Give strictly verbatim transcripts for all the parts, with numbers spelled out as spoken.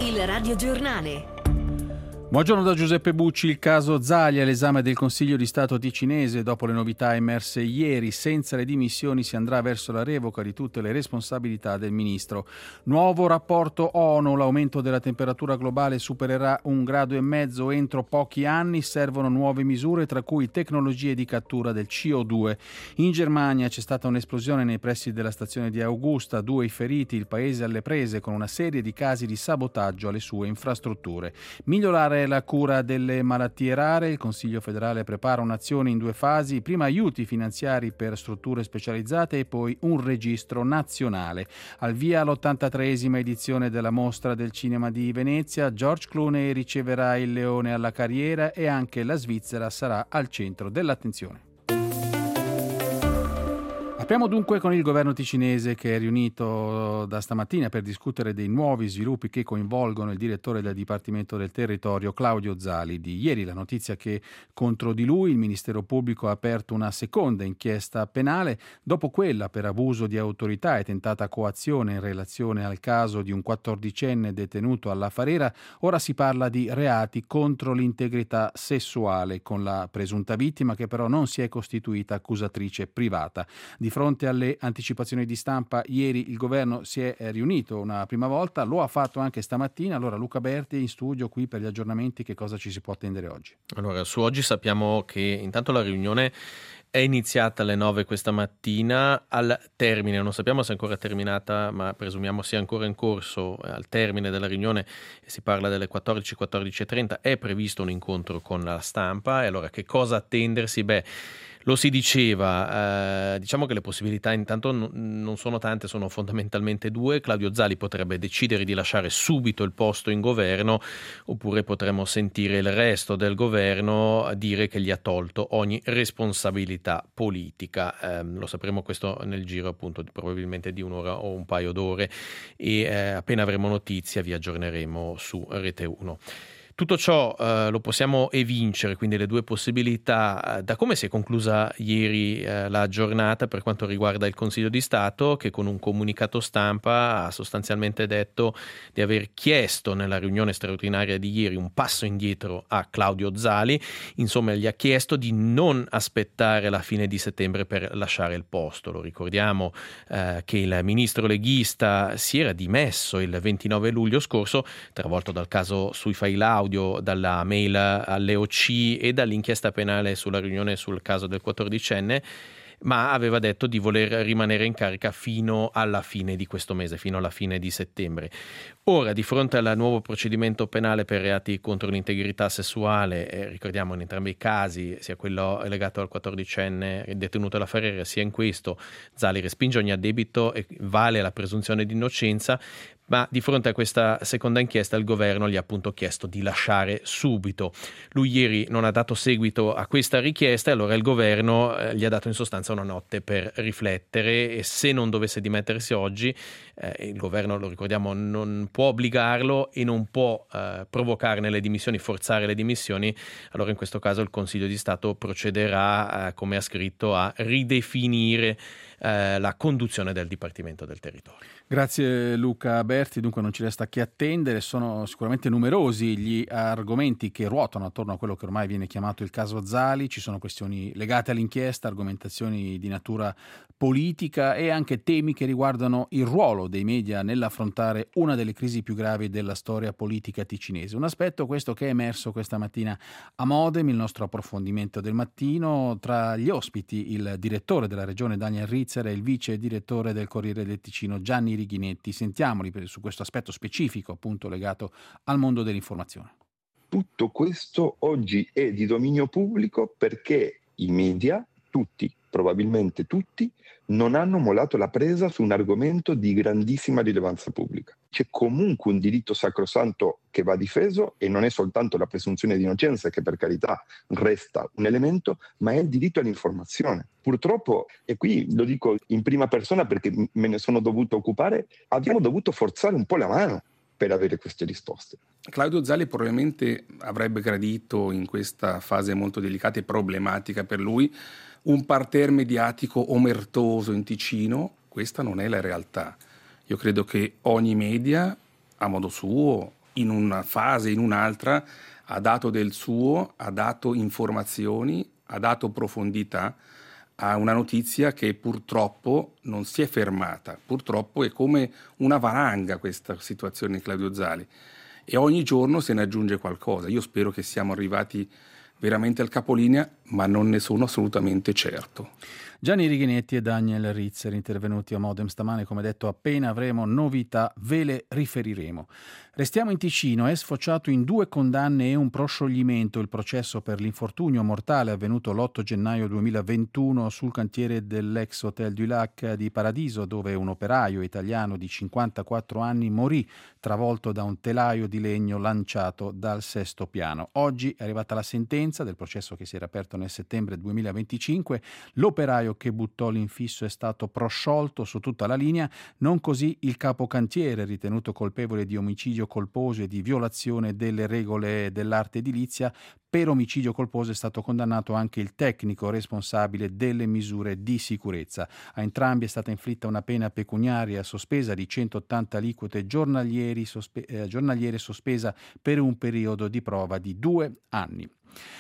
Il radiogiornale. Buongiorno da Giuseppe Bucci. Il caso Zali all'esame del Consiglio di Stato ticinese. Dopo le novità emerse ieri, senza le dimissioni si andrà verso la revoca di tutte le responsabilità del ministro. Nuovo rapporto ONU: l'aumento della temperatura globale supererà un grado e mezzo entro pochi anni. Servono nuove misure, tra cui tecnologie di cattura del C O due. In Germania c'è stata un'esplosione nei pressi della stazione di Augusta, due i feriti, il paese alle prese con una serie di casi di sabotaggio alle sue infrastrutture. Migliorare la cura delle malattie rare. Il Consiglio federale prepara un'azione in due fasi: prima aiuti finanziari per strutture specializzate e poi un registro nazionale. Al via l'ottantatreesima edizione della Mostra del Cinema di Venezia. George Clooney riceverà il Leone alla Carriera e anche la Svizzera sarà al centro dell'attenzione. Apriamo dunque con il governo ticinese, che è riunito da stamattina per discutere dei nuovi sviluppi che coinvolgono il direttore del Dipartimento del Territorio Claudio Zali. Di ieri la notizia che contro di lui il Ministero Pubblico ha aperto una seconda inchiesta penale dopo quella per abuso di autorità e tentata coazione in relazione al caso di un quattordicenne detenuto alla Farera. Ora si parla di reati contro l'integrità sessuale, con la presunta vittima che però non si è costituita accusatrice privata. Di Di fronte alle anticipazioni di stampa, ieri il governo si è riunito una prima volta, lo ha fatto anche stamattina. Allora Luca Berti in studio qui per gli aggiornamenti. Che cosa ci si può attendere oggi? Allora, su oggi sappiamo che intanto la riunione è iniziata alle nove questa mattina. Al termine, non sappiamo se è ancora terminata, ma presumiamo sia ancora in corso, al termine della riunione si parla delle quattordici, quattordici e trenta, è previsto un incontro con la stampa. E allora che cosa attendersi? Beh, lo si diceva, eh, diciamo che le possibilità intanto n- non sono tante, sono fondamentalmente due. Claudio Zali potrebbe decidere di lasciare subito il posto in governo, oppure potremmo sentire il resto del governo dire che gli ha tolto ogni responsabilità politica. Eh, lo sapremo questo nel giro appunto di, probabilmente di un'ora o un paio d'ore, e eh, appena avremo notizia vi aggiorneremo su Rete uno. Tutto ciò eh, lo possiamo evincere, quindi le due possibilità, eh, da come si è conclusa ieri eh, la giornata per quanto riguarda il Consiglio di Stato, che con un comunicato stampa ha sostanzialmente detto di aver chiesto nella riunione straordinaria di ieri un passo indietro a Claudio Zali. Insomma, gli ha chiesto di non aspettare la fine di settembre per lasciare il posto. Lo ricordiamo eh, che il ministro leghista si era dimesso il ventinove luglio scorso, travolto dal caso sui file audio, dalla mail alle O C e dall'inchiesta penale sulla riunione sul caso del quattordicenne, ma aveva detto di voler rimanere in carica fino alla fine di questo mese, fino alla fine di settembre. Ora, di fronte al nuovo procedimento penale per reati contro l'integrità sessuale, eh, ricordiamo in entrambi i casi, sia quello legato al quattordicenne detenuto alla Farera, sia in questo, Zali respinge ogni addebito e vale la presunzione di innocenza. Ma di fronte a questa seconda inchiesta il governo gli ha appunto chiesto di lasciare subito. Lui ieri non ha dato seguito a questa richiesta e allora il governo eh, gli ha dato in sostanza una notte per riflettere, e se non dovesse dimettersi oggi, eh, il governo, lo ricordiamo, non può obbligarlo e non può eh, provocarne le dimissioni, forzare le dimissioni. Allora in questo caso il Consiglio di Stato procederà, eh, come ha scritto, a ridefinire eh, la conduzione del Dipartimento del Territorio. Grazie Luca Berti. Dunque non ci resta che attendere. Sono sicuramente numerosi gli argomenti che ruotano attorno a quello che ormai viene chiamato il caso Zali. Ci sono questioni legate all'inchiesta, argomentazioni di natura politica e anche temi che riguardano il ruolo dei media nell'affrontare una delle crisi più gravi della storia politica ticinese. Un aspetto questo che è emerso questa mattina a Modem, il nostro approfondimento del mattino. Tra gli ospiti il direttore della regione Daniel Rizzer e il vice direttore del Corriere del Ticino Gianni Righinetti. Sentiamoli su questo aspetto specifico appunto legato al mondo dell'informazione. Tutto questo oggi è di dominio pubblico perché i media, tutti, probabilmente tutti, non hanno mollato la presa su un argomento di grandissima rilevanza pubblica. C'è comunque un diritto sacrosanto che va difeso e non è soltanto la presunzione di innocenza, che per carità resta un elemento, ma è il diritto all'informazione. Purtroppo, e qui lo dico in prima persona perché me ne sono dovuto occupare, abbiamo dovuto forzare un po' la mano per avere queste risposte. Claudio Zali probabilmente avrebbe gradito in questa fase molto delicata e problematica per lui un parterre mediatico omertoso in Ticino. Questa non è la realtà. Io credo che ogni media, a modo suo, in una fase, in un'altra, ha dato del suo, ha dato informazioni, ha dato profondità a una notizia che purtroppo non si è fermata. Purtroppo è come una valanga questa situazione, Claudio Zali, e ogni giorno se ne aggiunge qualcosa. Io spero che siamo arrivati veramente al capolinea, ma non ne sono assolutamente certo. Gianni Righenetti e Daniel Rizzer intervenuti a Modem stamane, come detto appena avremo novità ve le riferiremo. Restiamo in Ticino, è sfociato in due condanne e un proscioglimento il processo per l'infortunio mortale avvenuto l'otto gennaio duemilaventuno sul cantiere dell'ex Hotel du Lac di Paradiso, dove un operaio italiano di cinquantaquattro anni morì travolto da un telaio di legno lanciato dal sesto piano. Oggi è arrivata la sentenza del processo che si era aperto nel settembre duemilaventicinque. L'operaio che buttò l'infisso è stato prosciolto su tutta la linea, non così il capocantiere, ritenuto colpevole di omicidio colposo e di violazione delle regole dell'arte edilizia. Per omicidio colposo è stato condannato anche il tecnico responsabile delle misure di sicurezza. A entrambi è stata inflitta una pena pecuniaria sospesa di centottanta aliquote giornalieri, sospe- eh, giornaliere sospesa per un periodo di prova di due anni.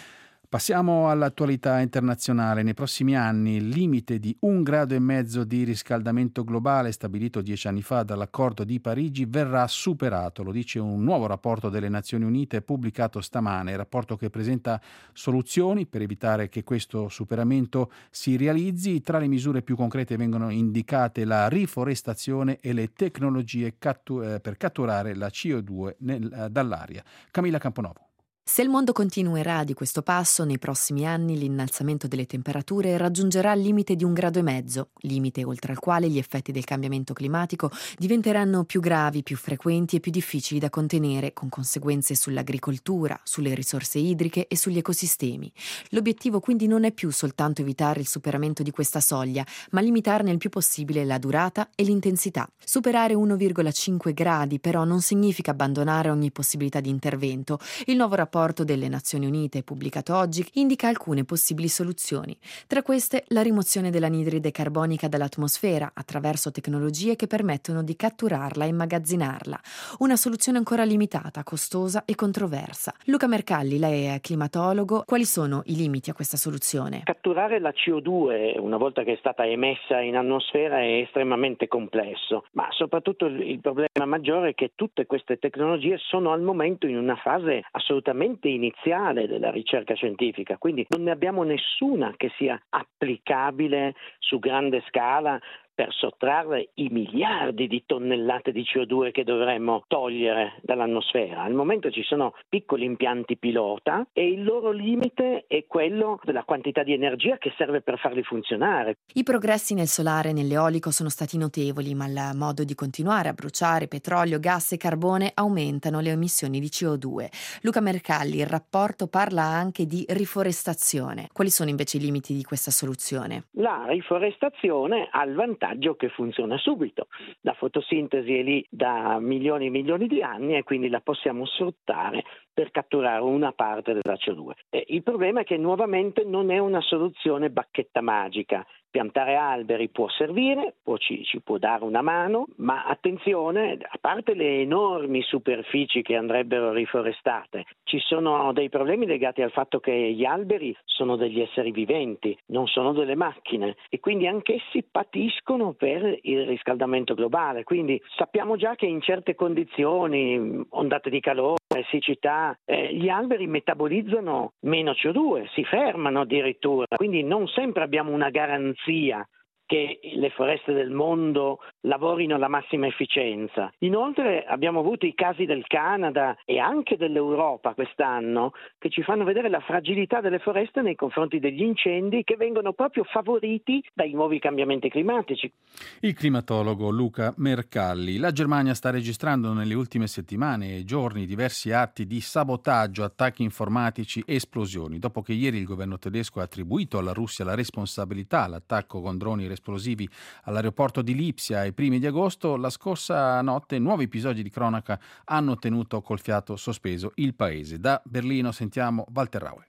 Passiamo all'attualità internazionale. Nei prossimi anni il limite di un grado e mezzo di riscaldamento globale stabilito dieci anni fa dall'accordo di Parigi verrà superato, lo dice un nuovo rapporto delle Nazioni Unite pubblicato stamane, rapporto che presenta soluzioni per evitare che questo superamento si realizzi. Tra le misure più concrete vengono indicate la riforestazione e le tecnologie cattu- eh, per catturare la C O due nel, eh, dall'aria. Camilla Camponovo. Se il mondo continuerà di questo passo, nei prossimi anni l'innalzamento delle temperature raggiungerà il limite di un grado e mezzo, limite oltre al quale gli effetti del cambiamento climatico diventeranno più gravi, più frequenti e più difficili da contenere, con conseguenze sull'agricoltura, sulle risorse idriche e sugli ecosistemi. L'obiettivo quindi non è più soltanto evitare il superamento di questa soglia, ma limitarne il più possibile la durata e l'intensità. Superare uno virgola cinque gradi però non significa abbandonare ogni possibilità di intervento. Il nuovo rapporto Il rapporto delle Nazioni Unite, pubblicato oggi, indica alcune possibili soluzioni. Tra queste, la rimozione dell'anidride carbonica dall'atmosfera attraverso tecnologie che permettono di catturarla e immagazzinarla. Una soluzione ancora limitata, costosa e controversa. Luca Mercalli, lei è climatologo. Quali sono i limiti a questa soluzione? Catturare la C O due, una volta che è stata emessa in atmosfera, è estremamente complesso, ma soprattutto il problema maggiore è che tutte queste tecnologie sono al momento in una fase assolutamente iniziale della ricerca scientifica, quindi non ne abbiamo nessuna che sia applicabile su grande scala per sottrarre i miliardi di tonnellate di C O due che dovremmo togliere dall'atmosfera. Al momento ci sono piccoli impianti pilota e il loro limite è quello della quantità di energia che serve per farli funzionare. I progressi nel solare e nell'eolico sono stati notevoli, ma il modo di continuare a bruciare petrolio, gas e carbone aumentano le emissioni di C O due. Luca Mercalli, il rapporto parla anche di riforestazione. Quali sono invece i limiti di questa soluzione? La riforestazione ha il vantaggio che funziona subito. La fotosintesi è lì da milioni e milioni di anni e quindi la possiamo sfruttare per catturare una parte della C O due. E il problema è che nuovamente non è una soluzione bacchetta magica. Piantare alberi può servire, può ci, ci può dare una mano, ma attenzione, a parte le enormi superfici che andrebbero riforestate, ci sono dei problemi legati al fatto che gli alberi sono degli esseri viventi, non sono delle macchine e quindi anch'essi patiscono per il riscaldamento globale. Quindi sappiamo già che in certe condizioni, ondate di calore, siccità, eh, gli alberi metabolizzano meno C O due, si fermano addirittura, quindi non sempre abbiamo una garanzia che le foreste del mondo lavorino alla massima efficienza. Inoltre abbiamo avuto i casi del Canada e anche dell'Europa quest'anno che ci fanno vedere la fragilità delle foreste nei confronti degli incendi che vengono proprio favoriti dai nuovi cambiamenti climatici. Il climatologo Luca Mercalli. La Germania sta registrando nelle ultime settimane e giorni diversi atti di sabotaggio, attacchi informatici e esplosioni. Dopo che ieri il governo tedesco ha attribuito alla Russia la responsabilità all'attacco con droni esplosivi all'aeroporto di Lipsia ai primi di agosto, la scorsa notte nuovi episodi di cronaca hanno tenuto col fiato sospeso il paese. Da Berlino sentiamo Walter Rauer.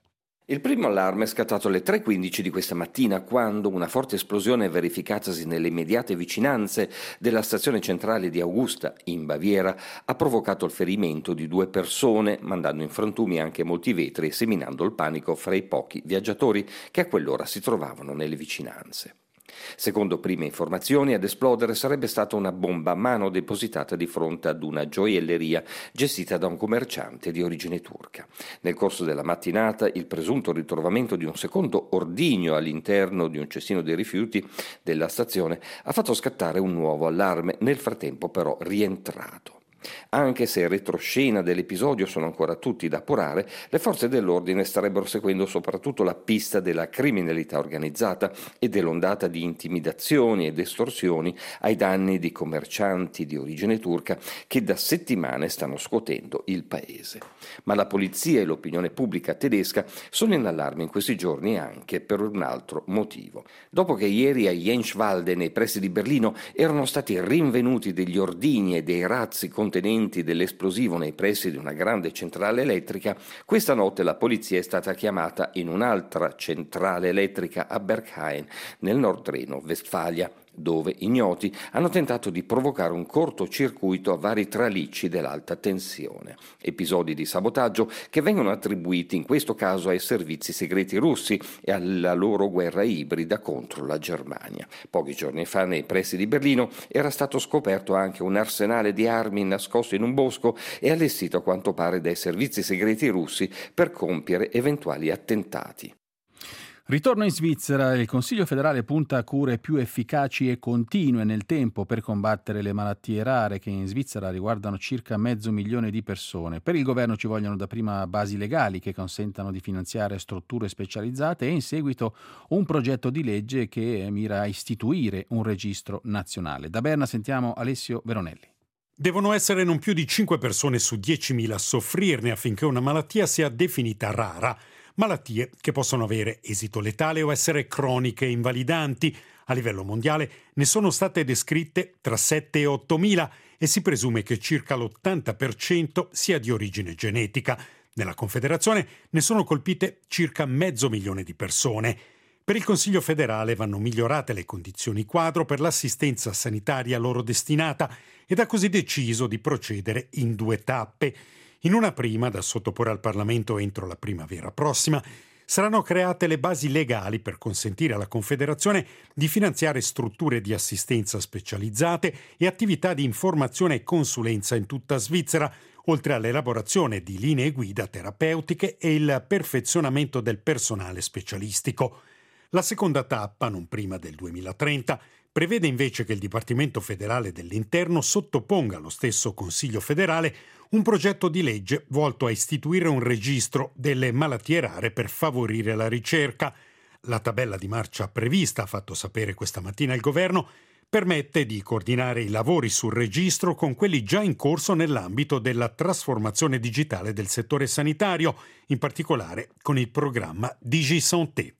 Il primo allarme è scattato alle tre e quindici di questa mattina, quando una forte esplosione verificatasi nelle immediate vicinanze della stazione centrale di Augusta, in Baviera, ha provocato il ferimento di due persone, mandando in frantumi anche molti vetri e seminando il panico fra i pochi viaggiatori che a quell'ora si trovavano nelle vicinanze. Secondo prime informazioni, ad esplodere sarebbe stata una bomba a mano depositata di fronte ad una gioielleria gestita da un commerciante di origine turca. Nel corso della mattinata, il presunto ritrovamento di un secondo ordigno all'interno di un cestino dei rifiuti della stazione ha fatto scattare un nuovo allarme, nel frattempo però rientrato. Anche se il retroscena dell'episodio sono ancora tutti da appurare, le forze dell'ordine starebbero seguendo soprattutto la pista della criminalità organizzata e dell'ondata di intimidazioni ed estorsioni ai danni di commercianti di origine turca che da settimane stanno scuotendo il paese. Ma la polizia e l'opinione pubblica tedesca sono in allarme in questi giorni anche per un altro motivo. Dopo che ieri a Jenswalde, nei pressi di Berlino, erano stati rinvenuti degli ordigni e dei razzi contenenti dell'esplosivo nei pressi di una grande centrale elettrica, questa notte la polizia è stata chiamata in un'altra centrale elettrica a Berghain, nel Nord Reno-Vestfalia, dove ignoti hanno tentato di provocare un cortocircuito a vari tralicci dell'alta tensione. Episodi di sabotaggio che vengono attribuiti in questo caso ai servizi segreti russi e alla loro guerra ibrida contro la Germania. Pochi giorni fa, nei pressi di Berlino, era stato scoperto anche un arsenale di armi nascosto in un bosco e allestito a quanto pare dai servizi segreti russi per compiere eventuali attentati. Ritorno in Svizzera, il Consiglio federale punta a cure più efficaci e continue nel tempo per combattere le malattie rare che in Svizzera riguardano circa mezzo milione di persone. Per il governo ci vogliono dapprima basi legali che consentano di finanziare strutture specializzate e in seguito un progetto di legge che mira a istituire un registro nazionale. Da Berna sentiamo Alessio Veronelli. Devono essere non più di cinque persone su diecimila a soffrirne affinché una malattia sia definita rara. Malattie che possono avere esito letale o essere croniche e invalidanti. A livello mondiale ne sono state descritte tra sette e ottomila e si presume che circa l'ottanta per cento sia di origine genetica. Nella Confederazione ne sono colpite circa mezzo milione di persone. Per il Consiglio federale vanno migliorate le condizioni quadro per l'assistenza sanitaria loro destinata ed ha così deciso di procedere in due tappe. In una prima, da sottoporre al Parlamento entro la primavera prossima, saranno create le basi legali per consentire alla Confederazione di finanziare strutture di assistenza specializzate e attività di informazione e consulenza in tutta Svizzera, oltre all'elaborazione di linee guida terapeutiche e il perfezionamento del personale specialistico. La seconda tappa, non prima del duemilatrenta, prevede invece che il Dipartimento federale dell'Interno sottoponga allo stesso Consiglio federale un progetto di legge volto a istituire un registro delle malattie rare per favorire la ricerca. La tabella di marcia prevista, ha fatto sapere questa mattina il governo, permette di coordinare i lavori sul registro con quelli già in corso nell'ambito della trasformazione digitale del settore sanitario, in particolare con il programma DigiSanté.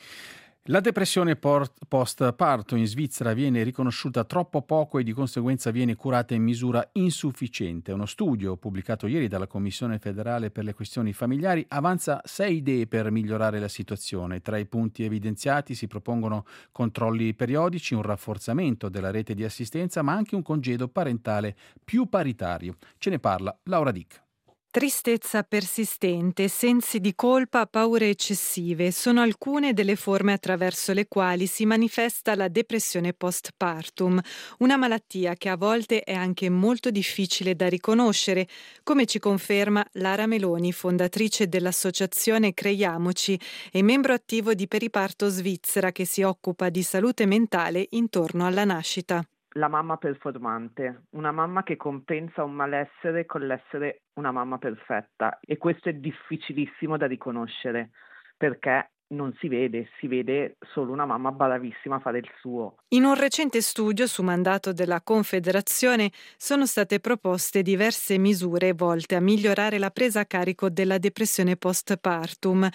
La depressione post-parto in Svizzera viene riconosciuta troppo poco e di conseguenza viene curata in misura insufficiente. Uno studio pubblicato ieri dalla Commissione federale per le questioni familiari avanza sei idee per migliorare la situazione. Tra i punti evidenziati si propongono controlli periodici, un rafforzamento della rete di assistenza, ma anche un congedo parentale più paritario. Ce ne parla Laura Dick. Tristezza persistente, sensi di colpa, paure eccessive sono alcune delle forme attraverso le quali si manifesta la depressione postpartum, una malattia che a volte è anche molto difficile da riconoscere, come ci conferma Lara Meloni, fondatrice dell'associazione Creiamoci e membro attivo di Periparto Svizzera che si occupa di salute mentale intorno alla nascita. La mamma performante, una mamma che compensa un malessere con l'essere una mamma perfetta, e questo è difficilissimo da riconoscere perché non si vede, si vede solo una mamma bravissima a fare il suo. In un recente studio su mandato della Confederazione sono state proposte diverse misure volte a migliorare la presa a carico della depressione postpartum.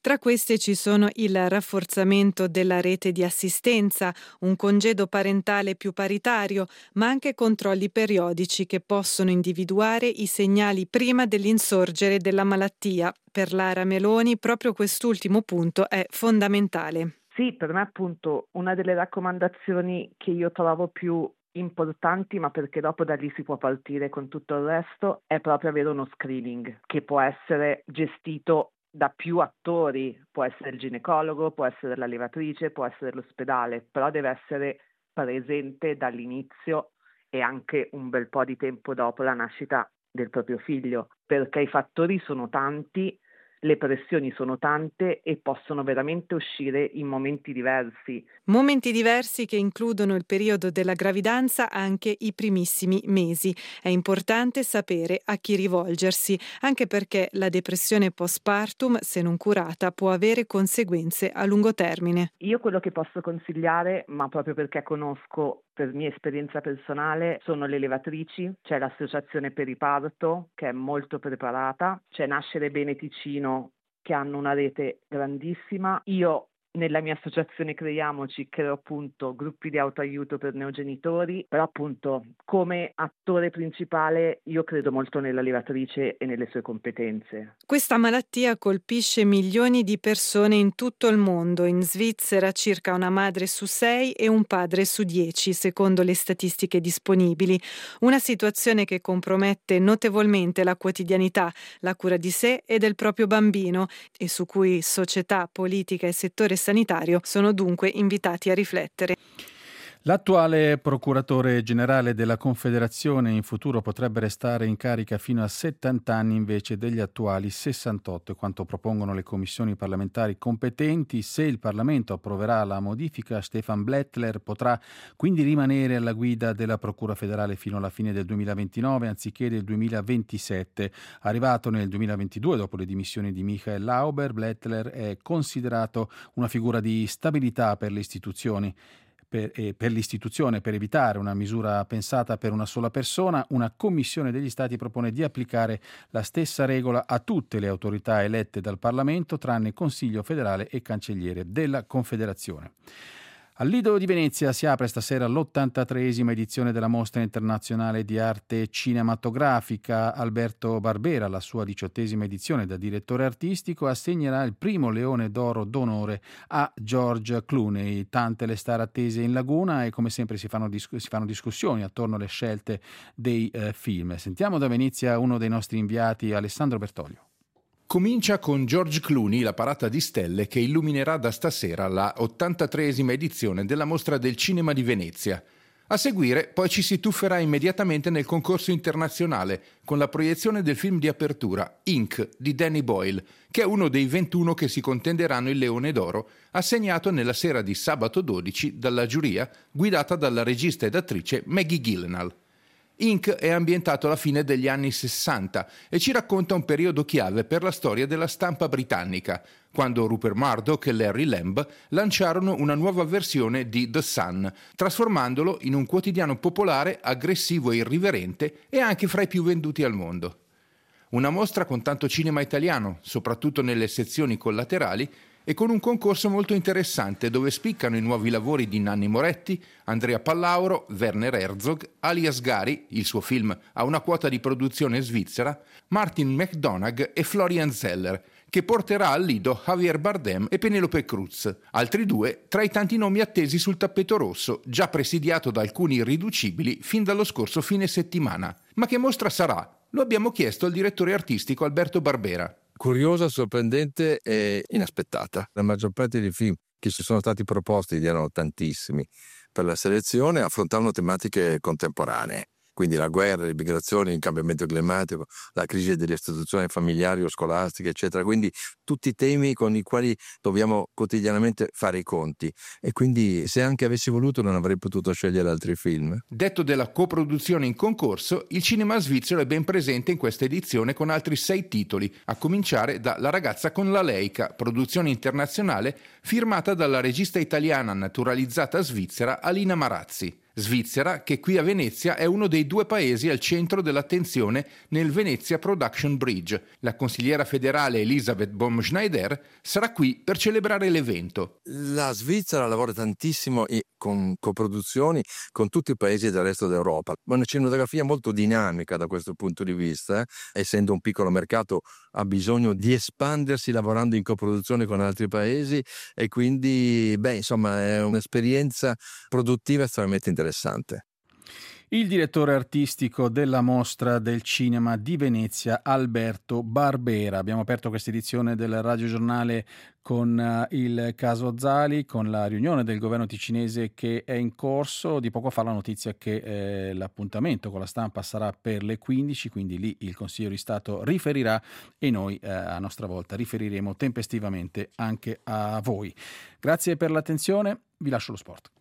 Tra queste ci sono il rafforzamento della rete di assistenza, un congedo parentale più paritario, ma anche controlli periodici che possono individuare i segnali prima dell'insorgere della malattia. Per Lara Meloni proprio quest'ultimo punto è fondamentale. Sì, per me appunto una delle raccomandazioni che io trovo più importanti, ma perché dopo da lì si può partire con tutto il resto, è proprio avere uno screening che può essere gestito da più attori, può essere il ginecologo, può essere la levatrice, può essere l'ospedale, però deve essere presente dall'inizio e anche un bel po' di tempo dopo la nascita del proprio figlio, perché i fattori sono tanti, le pressioni sono tante e possono veramente uscire in momenti diversi. Momenti diversi che includono il periodo della gravidanza, anche i primissimi mesi. È importante sapere a chi rivolgersi, anche perché la depressione postpartum, se non curata, può avere conseguenze a lungo termine. Io quello che posso consigliare, ma proprio perché conosco per mia esperienza personale, sono le levatrici, c'è l'associazione Periparto che è molto preparata, c'è Nascere Bene Ticino che hanno una rete grandissima. Io nella mia associazione Creiamoci creo appunto gruppi di autoaiuto per neogenitori, però appunto come attore principale io credo molto nella levatrice e nelle sue competenze. Questa malattia colpisce milioni di persone in tutto il mondo. In Svizzera circa una madre su sei e un padre su dieci, secondo le statistiche disponibili. Una situazione che compromette notevolmente la quotidianità, la cura di sé e del proprio bambino e su cui società, politica e settore sanitario sono dunque invitati a riflettere. L'attuale procuratore generale della Confederazione in futuro potrebbe restare in carica fino a settanta anni invece degli attuali sessantotto, quanto propongono le commissioni parlamentari competenti. Se il Parlamento approverà la modifica, Stefan Blättler potrà quindi rimanere alla guida della Procura federale fino alla fine del duemilaventinove anziché del duemilaventisette. Arrivato nel duemilaventidue dopo le dimissioni di Michael Lauber, Blättler è considerato una figura di stabilità per le istituzioni. Per, eh, per l'istituzione, per evitare una misura pensata per una sola persona, una commissione degli Stati propone di applicare la stessa regola a tutte le autorità elette dal Parlamento, tranne Consiglio federale e Cancelliere della Confederazione. Al Lido di Venezia si apre stasera l'ottantatreesima edizione della Mostra Internazionale di Arte Cinematografica. Alberto Barbera, la sua diciottesima edizione da direttore artistico, assegnerà il primo Leone d'Oro d'onore a George Clooney. Tante le star attese in laguna e come sempre si fanno, dis- si fanno discussioni attorno alle scelte dei eh, film. Sentiamo da Venezia uno dei nostri inviati, Alessandro Bertoglio. Comincia con George Clooney, la parata di stelle che illuminerà da stasera la ottantatreesima edizione della Mostra del Cinema di Venezia. A seguire poi ci si tufferà immediatamente nel concorso internazionale con la proiezione del film di apertura Ink di Danny Boyle, che è uno dei ventuno che si contenderanno il Leone d'Oro, assegnato nella sera di sabato dodici dalla giuria guidata dalla regista ed attrice Maggie Gyllenhaal. Ink è ambientato alla fine degli anni sessanta e ci racconta un periodo chiave per la storia della stampa britannica, quando Rupert Murdoch e Larry Lamb lanciarono una nuova versione di The Sun, trasformandolo in un quotidiano popolare, aggressivo e irriverente e anche fra i più venduti al mondo. Una mostra con tanto cinema italiano, soprattutto nelle sezioni collaterali, e con un concorso molto interessante dove spiccano i nuovi lavori di Nanni Moretti, Andrea Pallauro, Werner Herzog, Ali Asghari, il suo film ha una quota di produzione svizzera, Martin McDonagh e Florian Zeller, che porterà al Lido Javier Bardem e Penelope Cruz, altri due tra i tanti nomi attesi sul tappeto rosso, già presidiato da alcuni irriducibili fin dallo scorso fine settimana. Ma che mostra sarà? Lo abbiamo chiesto al direttore artistico Alberto Barbera. Curiosa, sorprendente e inaspettata. La maggior parte dei film che ci sono stati proposti, erano tantissimi, per la selezione affrontavano tematiche contemporanee. Quindi la guerra, le migrazioni, il cambiamento climatico, la crisi delle istituzioni familiari o scolastiche, eccetera. Quindi tutti temi con i quali dobbiamo quotidianamente fare i conti. E quindi se anche avessi voluto non avrei potuto scegliere altri film. Detto della coproduzione in concorso, il cinema svizzero è ben presente in questa edizione con altri sei titoli, a cominciare da La ragazza con la Leica, produzione internazionale firmata dalla regista italiana naturalizzata svizzera Alina Marazzi. Svizzera, che qui a Venezia è uno dei due paesi al centro dell'attenzione nel Venezia Production Bridge. La consigliera federale Elisabeth Baumschneider sarà qui per celebrare l'evento. La Svizzera lavora tantissimo e con coproduzioni con tutti i paesi del resto d'Europa. Una cinematografia molto dinamica da questo punto di vista, eh? Essendo un piccolo mercato ha bisogno di espandersi lavorando in coproduzione con altri paesi e quindi beh insomma è un'esperienza produttiva estremamente interessante. Il direttore artistico della Mostra del Cinema di Venezia, Alberto Barbera. Abbiamo aperto questa edizione del radiogiornale con uh, il caso Zali, con la riunione del governo ticinese che è in corso. Di poco fa la notizia che eh, l'appuntamento con la stampa sarà per le quindici, quindi lì il Consiglio di Stato riferirà e noi eh, a nostra volta riferiremo tempestivamente anche a voi. Grazie per l'attenzione, vi lascio lo sport.